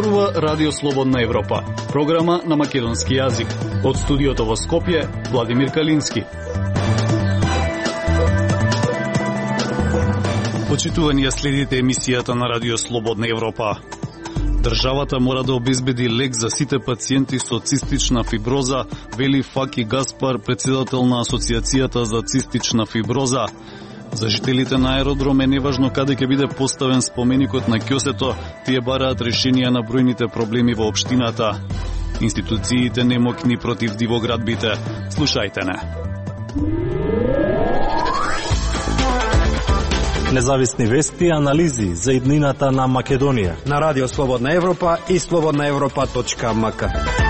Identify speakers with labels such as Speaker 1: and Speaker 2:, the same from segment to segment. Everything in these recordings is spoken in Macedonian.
Speaker 1: Зборува Радио Слободна Европа, програма на македонски јазик. Од студиото во Скопје, Владимир Калински. Почитувани, следите емисијата на Радио Слободна Европа. Државата мора да обезбеди лек за сите пациенти со цистична фиброза, вели Факи Гаспар, председател на Асоциацијата за цистична фиброза. За жителите на аеродром е неважно каде ќе биде поставен споменикот на ќосето, тие бараат решенија на бројните проблеми во општината. Институциите немокни против дивоградбите. Слушајте не.
Speaker 2: Независни вести и анализи за иднината на Македонија
Speaker 3: на Радио Слободна Европа и slobodnaevropa.mk.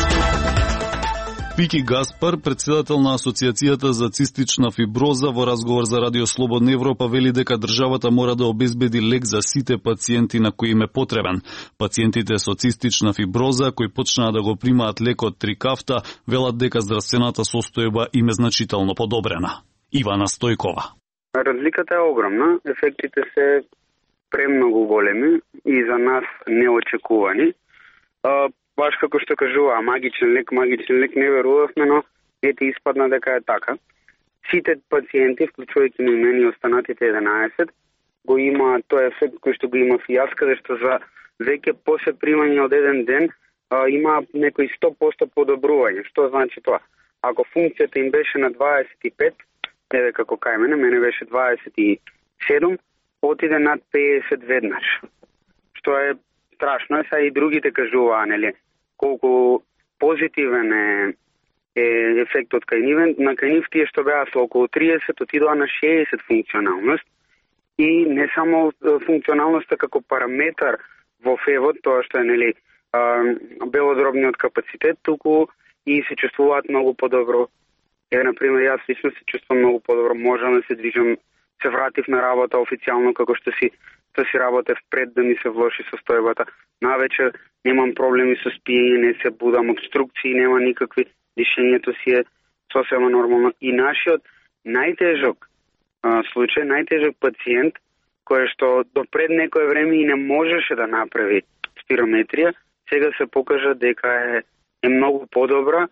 Speaker 1: Фики Гаспар, председател на Асоциацијата за цистична фиброза, во разговор за Радио Слободна Европа вели дека државата мора да обезбеди лек за сите пациенти на кои им е потребен. Пациентите со цистична фиброза кои почнаа да го примаат лекот Трикафта велат дека здравствената состојба им е значително подобрена. Ивана Стојкова.
Speaker 4: Разликата е огромна, ефектите се премногу големи и за нас неочекувани. Баш како што кажува, магичен лек, не верувавме, но ете испадна дека е така. Сите пациенти, вклучувајќи и мене и останатите 11, го има тој ефект кој што го има и јас, каде што за веќе после примање од еден ден има некои 100% подобрување. Што значи тоа? Ако функцијата им беше на 25, еве како кај мене беше 27, отиде над 50 веднаш. Што е страшно, е сега и другите кажуваа, нели, колку позитивен е ефектот кај нив. На кај нив тие што беа со околу 30 отидоа на 60 функционалност. И не само функционалноста како параметар во ФЕВО, тоа што е, нели, белодробниот капацитет, туку и се чувствуваат многу подобро. Еве, например, јас лично се чувствувам многу подобро, можам да се движам, се вратив на работа официјално како што си работев пред да ми се влоши состојбата. Навечер немам проблеми со спиење, не се будам, обструкции нема никакви, дишењето си е сосема нормално. И нашиот најтежок случај, најтежок пациент, кој што до пред некое време и не можеше да направи спирометрија, сега се покажа дека е многу подобра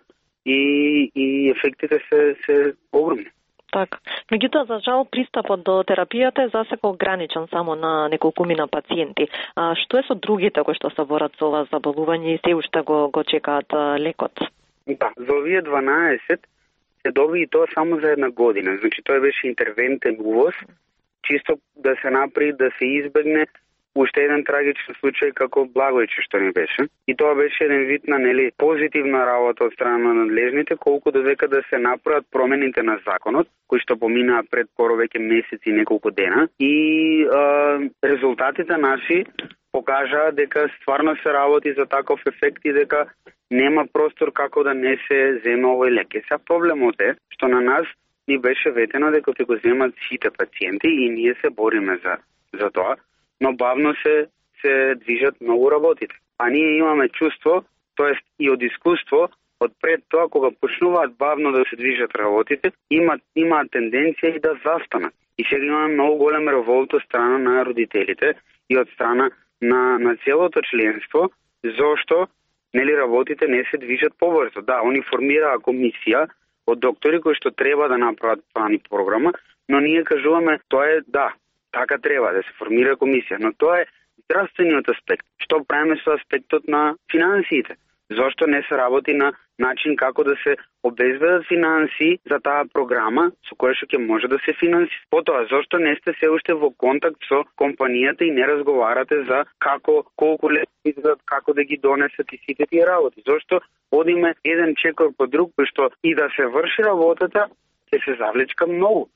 Speaker 4: и ефектите се огромни.
Speaker 5: Така. Меѓутоа, за жал, пристапот до терапијата е засега ограничен само на неколкумина пациенти. Што е со другите кои што се борат со ова заболување и се уште го чекаат лекот?
Speaker 4: Да, за овие 12 се доби и тоа само за една година. Значи, тој беше интервентен увоз, чисто да се направи, да се избегне уште еден трагичен случај како Благојче што ни беше. И тоа беше еден вид на, нели, позитивна работа од страна на надлежните, колку додека да се направат промените на законот, кои што поминаа пред скоро веќе месеци и неколку дена. И резултатите наши покажаа дека стварно се работи за таков ефект и дека нема простор како да не се земе овој лек. Сега проблемот е што на нас ни беше ветено дека ќе го земат сите пациенти и ние се бориме за тоа, но бавно се движат многу работите. А ние имаме чувство, тоест и од искуство, од пред тоа, кога почнуваат бавно да се движат работите, имаат тенденција и да застанат. И сега имаме многу голем револт од страна на родителите и од страна на целото членство, зошто, нели, работите не се движат побрзо. Да, они формираа комисија од доктори кои што треба да направат план и програма, но ние кажуваме, тоа е, да, така треба да се формира комисија, но тоа е здравствениот аспект. Што правиме со аспектот на финансиите? Зошто не се работи на начин како да се обезбедат финанси за таа програма со која што ќе може да се финанси? Потоа, зошто не сте се уште во контакт со компанијата и не разговарате за колку лесно изгледат, како да ги донесат и сите тие работи? Зошто одиме еден чекор по друг, кој што и да се врши работата, ќе се завлечка многу.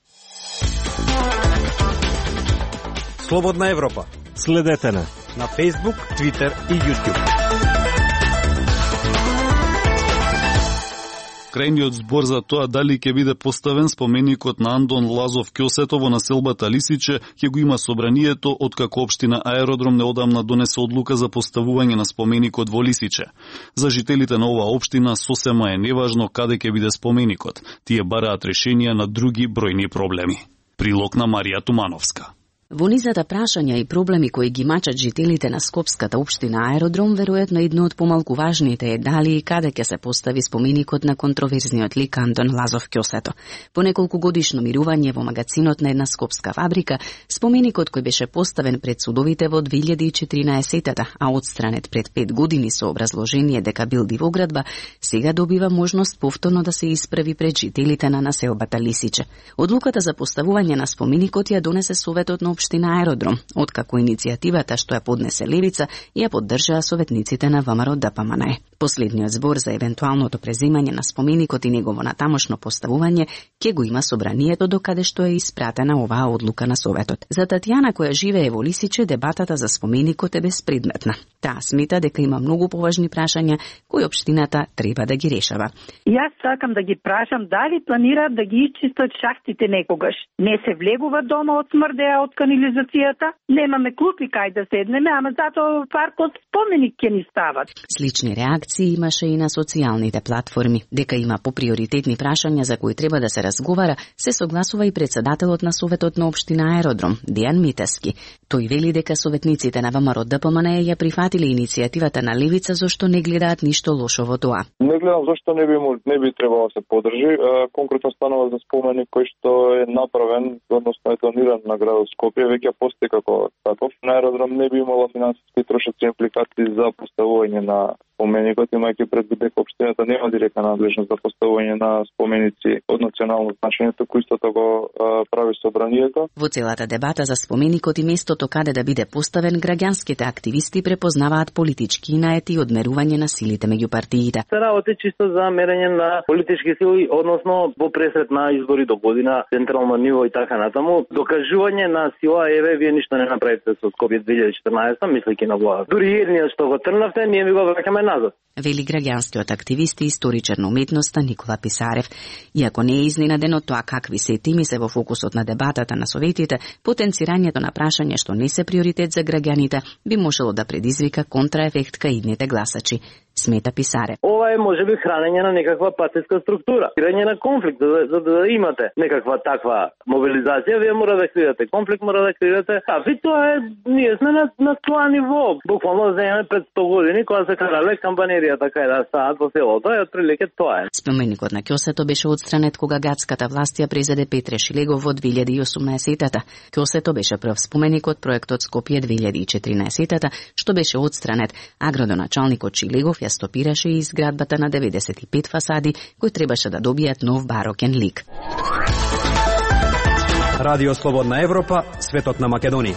Speaker 3: Слободна Европа.
Speaker 2: Следете на
Speaker 3: Facebook, Twitter и YouTube.
Speaker 1: Крајниот збор за тоа дали ќе биде поставен споменикот на Андон Лазов Ќосето во населбата Лисиче ќе го има собранието, откако општина Аеродром неодамна донесе одлука за поставување на споменикот во Лисиче. За жителите на оваа општина сосема е неважно каде ќе биде споменикот. Тие бараат решенија на други бројни проблеми. Прилог на Марија Тумановска.
Speaker 6: Во низата прашања и проблеми кои ги мачат жителите на Скопската општина Аеродром, веројатно едно од помалку важните е дали и каде ќе се постави споменикот на контроверзниот лик Антон Лазов Ќосето. По неколку годишно мирување во магазинот на една скопска фабрика, споменикот кој беше поставен пред судовите во 2014-та, а отстранет пред 5 години со образложение дека бил дивоградба, сега добива можност повторно да се исправи пред жителите на населбата Лисиче. Одлуката за поставување на споменикот ја донесе Советот на општина Аеродром, откако иницијативата што ја поднесе Левица ја поддржаа советниците на ВМРО ДПМНЕ. Последниот збор за евентуалното преземање на споменикот и негово натамошно поставување ќе го има собранието докаде што е испратена оваа одлука на Советот. За Татјана, која живее во Лисиче, дебатата за споменикот е безпредметна. Таа смета дека има многу поважни прашања кои општината треба да ги решава.
Speaker 7: Јас сакам да ги прашам дали планираат да ги исчистат шахтите некогаш. Не се влегува дома од смрдеа од канализацијата, немаме клупи кај да седнеме, ама затоа паркот споменик ќе ни стават.
Speaker 6: Слични реакции имаше и на социјалните платформи. Дека има поприоритетни прашања за кои треба да се разговара, се согласува и председателот на Советот на општина Аеродром, Дејан Митески. Тој вели дека советниците на ВМРО ДПМНЕ ја прифатиле иницијативата на Левица зашто не гледаат ништо лошо во тоа.
Speaker 8: Не гледам зашто не би требало да се подржи. Конкретно станува за споменик кој што е направен, односно е дониран на градот Скопје, веќе постои како таков. На Аеродром не би имало финансиски трошоци импликации за поставување на споменикот, имајќи предвид дека општината нема директна надлежност за поставување на споменици од национално значење, туку истото го прави собранието.
Speaker 6: Во целата дебата за споменикот и местото каде да биде поставен, граѓанските активисти препознаваат политички наети и одмерување на силите меѓу партиите.
Speaker 9: Се работи чисто за мерење на политички сили, односно во пресред на избори до година, централно ниво и така натаму. Докажување на сила, еве, вие ништо не направите со Скопје 2014, мислејќи на власт. Дури едниот што го трнавте, ние ми го враќаме назад.
Speaker 6: Вели граѓанскиот активист и историчар на уметноста Никола Писарев. Иако не е изненаден од тоа какви се теми се во фокусот на дебатата на советите, потенцирањето на прашање што не се приоритет за граѓаните би можело да предизвика контраефект кај идните гласачи. Смета Писарев.
Speaker 9: Ова е можеби хранење на некаква партиска структура, хранење на конфликт, за да имате некаква таква мобилизација, вие мора да криете конфликт, мора да криете. А ви тоа е, ние сме на тоа ниво. Буквално земеме пред 100 години кога се карале кампанеријата кај да стаат во селото, и отприлике тоа е.
Speaker 6: Споменикот на Ќосето беше отстранет кога градската власт ја презеде Петре Шилегов во 2018-та. Ќосето беше прв споменик од проектот Скопје 2014-та, што беше отстранет, а градоначалникот Шилегов ја стопираше и изградбата на 95 фасади, кои требаше да добијат нов барокен лик.
Speaker 3: Радио Слободна Европа, светот на Македонија.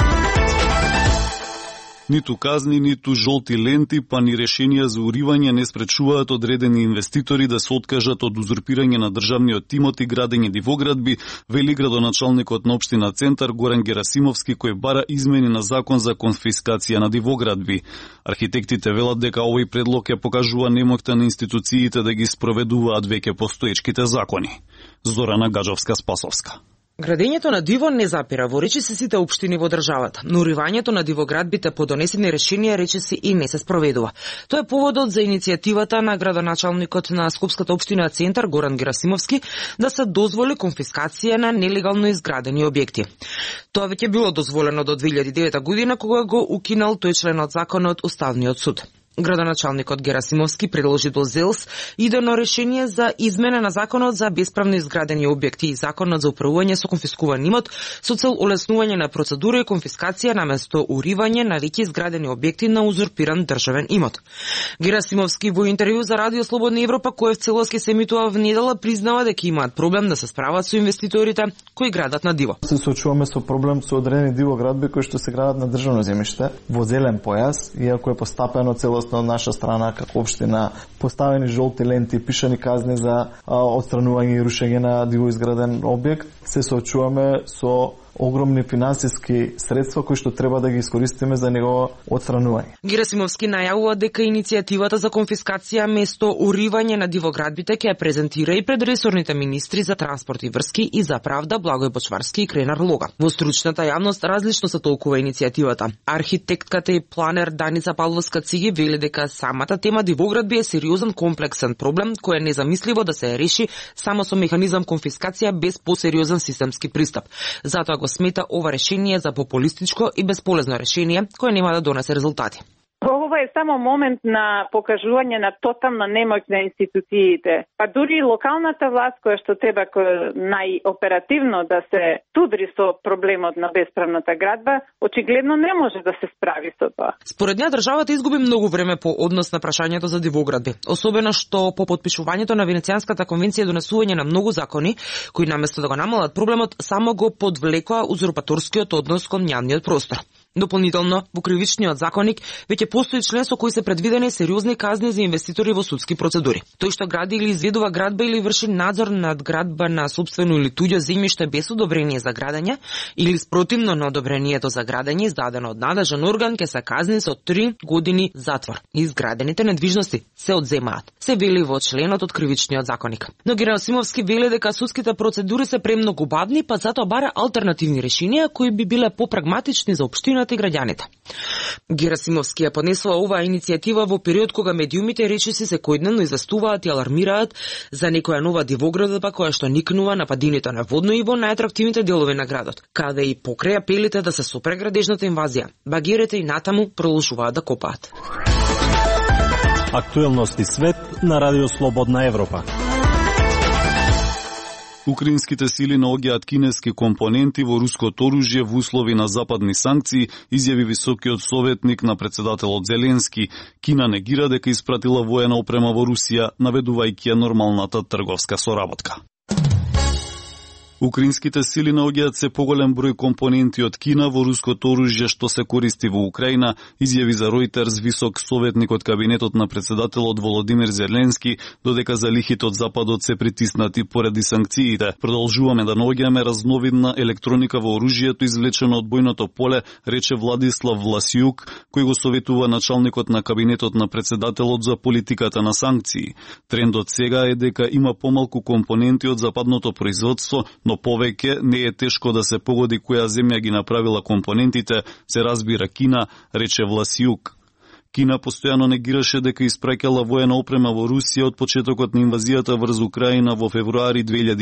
Speaker 1: Ниту казни, ниту жолти ленти, па ни решенија за уривање не спречуваат одредени инвеститори да се откажат од узурпирање на државниот имот и градење дивоградби, вели градоначалникот на општина Центар Горан Герасимовски, кој бара измени на закон за конфискација на дивоградби. Архитектите велат дека овој предлог ја покажува немоќта на институциите да ги спроведуваат веќе постоечките закони. Зорана Гаджовска-Спасовска.
Speaker 10: Градењето на диво не запира во речиси сите општини во државата, но уривањето на дивоградбите по донесени решенија речиси и не се спроведува. Тоа е поводот за иницијативата на градоначалникот на Скопската општина Центар Горан Герасимовски да се дозволи конфискација на нелегално изградени објекти. Тоа веќе било дозволено до 2009 година кога го укинал тој член од законот Уставниот суд. Градоначалникот Герасимовски предложи до ЗЕЛС идено решение за измена на законот за бесправно изградени објекти и законот за управување со конфискуван имот со цел олеснување на процедура и конфискација наместо уривање на веќе изградени објекти на узурпиран државен имот. Герасимовски во интервју за Радио Слободна Европа, кој в целост ќе се емитува во недела, признава дека имаат проблем да се справат со инвеститорите кои градат на диво.
Speaker 11: Се соочуваме со проблем со одредени дивоградби кои што се градат на државно земјиште во зелен појас, иако е постапено целосно од наша страна како општина, поставени жолти ленти, пишани казни за отстранување и рушење на дивоизграден објект, се соочуваме со огромни финансиски средства кои што треба да ги искористиме за негово отстранување.
Speaker 10: Герасимовски најавува дека иницијативата за конфискација место уривање на дивоградбите ќе ја презентира и пред ресорните министри за транспорт и врски и за правда Благој Бочварски и Кренар Лога. Во стручната јавност различно се толкува иницијативата. Архитектката и планер Даница Павловска Циги вели дека самата тема дивоградби е сериозен комплексен проблем кој е незамисливо да се реши само со механизам конфискација без посериозен системски пристап. Затоа го го смета ова решение за популистичко и безполезно решение кое нема да донесе резултати.
Speaker 12: Ова е само момент на покажување на тотална немоќ на институциите. Па дури локалната власт која што треба најоперативно да се судри со проблемот на бесправната градба, очигледно не може да се справи со тоа.
Speaker 10: Според неа државата изгуби многу време по однос на прашањето за дивоградби, особено што по потпишувањето на Венецијанската конвенција и донесување на многу закони кои наместо да го намалат проблемот само го подвлекоа узурпаторскиот однос кон јавниот простор. Дополнително, во кривичниот законник веќе постои член со кој се предвидени сериозни казни за инвеститори во судски процедури. Тој што гради или изведува градба или врши надзор над градба на сопствено или туѓо земјиште без одобрение за градење или спротивно на одобрението за градење издадено од надлежен орган ќе се казни со 3 години затвор. Изградените недвижности се одземаат. Се вели во членот од кривичниот законник. Но Герасимовски вели дека судските процедури се премногу бавни, па затоа бара алтернативни решенија кои би биле попрагматични за општината и граѓаните. Герасимовски ја поднесува оваа иницијатива во период кога медиумите речиси секојдневно известуваат и алармираат за некоја нова дивоградба која што никнува на падините на водно и во најатрактивните делови на градот, каде и покрај апелите да се сопре градежната инвазија, багерите и натаму продолжуваат да копаат.
Speaker 2: Актуелности свет на Радио Слободна Европа.
Speaker 1: Украинските сили наоѓаат кинески компоненти во руското оружје во услови на западни санкции, изјави високиот советник на председателот Зеленски. Кина негира дека испратила воена опрема во Русија, наведувајќи ја нормалната трговска соработка. Украинските сили наоѓаат се поголем број компоненти од Кина во руското оружје што се користи во Украина, изјави за Reuters висок советник од кабинетот на председателот Володимир Зеленски, додека залихите од Западот се притиснати поради санкциите. Продолжуваме да наоѓаме разновидна електроника во оружјето извлечено од бојното поле, рече Владислав Власиук, кој го советува началникот на кабинетот на председателот за политиката на санкции. Трендот сега е дека има помалку компоненти од западното производство, но повеќе не е тешко да се погоди која земја ги направила компонентите, се разбира Кина, рече Власиук. Кина постојано негираше дека испраќала воена опрема во Русија од почетокот на инвазијата врз Украина во февруари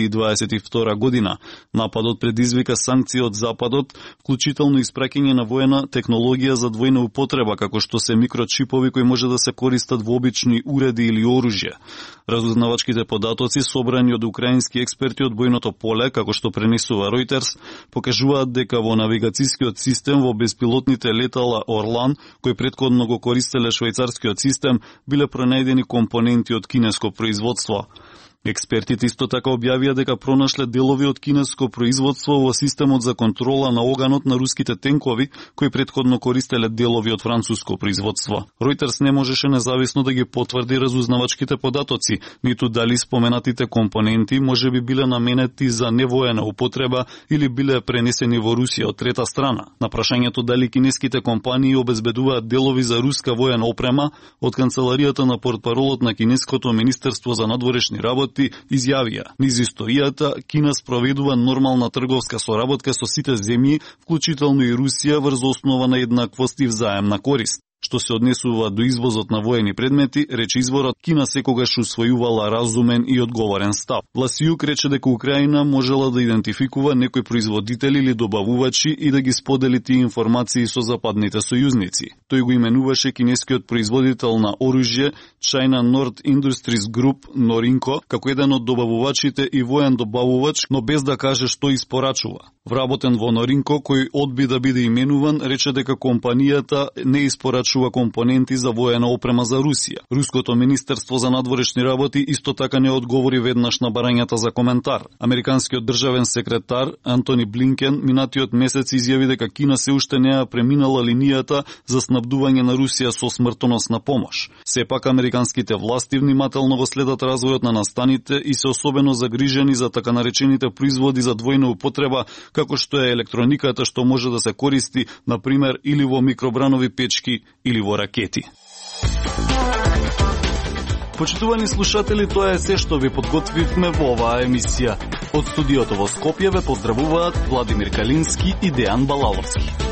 Speaker 1: 2022 година. Нападот предизвика санкции од Западот, вклучително испраќање на воена технологија за двојна употреба, како што се микрочипови кои може да се користат во обични уреди или оружје. Разузнавачките податоци собрани од украински експерти од бојното поле, како што пренесува Reuters, покажуваат дека во навигацијскиот систем во беспилотните летала Орлан, кој претходно го користеле швајцарскиот систем, биле пронајдени компоненти од кинеско производство. Експертите исто така објавија дека пронашле делови од кинеско производство во системот за контрола на оганот на руските тенкови, кои претходно користеле делови од француско производство. Reuters не можеше независно да ги потврди разузнавачките податоци, ниту дали споменатите компоненти може би биле наменети за невоена употреба или биле пренесени во Русија од трета страна. На прашањето дали кинеските компании обезбедуваат делови за руска воена опрема, од канцеларијата на портпаролот на кинеското министерство за надворешни работи изјавија: низ историјата Кина спроведува нормална трговска соработка со сите земји, вклучително и Русија, врз основа на еднаквост и взаемна корист. Што се однесува до извозот на воени предмети, рече изворот, Кина секогаш усвојувала разумен и одговорен став. Власиук рече дека Украина можела да идентификува некои производители или добавувачи и да ги сподели тие информации со западните сојузници. Тој го именуваше кинескиот производител на оружје China North Industries Group Norinco како еден од добавувачите и воен добавувач, но без да каже што испорачува. Вработен во Norinco, кој одби да биде именуван, рече дека компанијата не испорачува компоненти за воена опрема за Русија. Руското министерство за надворешни работи исто така не одговори веднаш на барањата за коментар. Американскиот државен секретар Антони Блинкен минатиот месец изјави дека Кина се уште не ја преминала линијата за снабдување на Русија со смртоносна помош. Сепак американските власти внимателно го следат развојот на настаните и се особено загрижени за така наречените производи за двојна употреба, како што е електрониката што може да се користи, например, или во микробранови печки или во ракети. Почитувани слушатели, тоа е се што ви подготвивме во оваа емисија. Од студиото во Скопје ве поздравуваат Владимир Калински и Дејан Балаловски.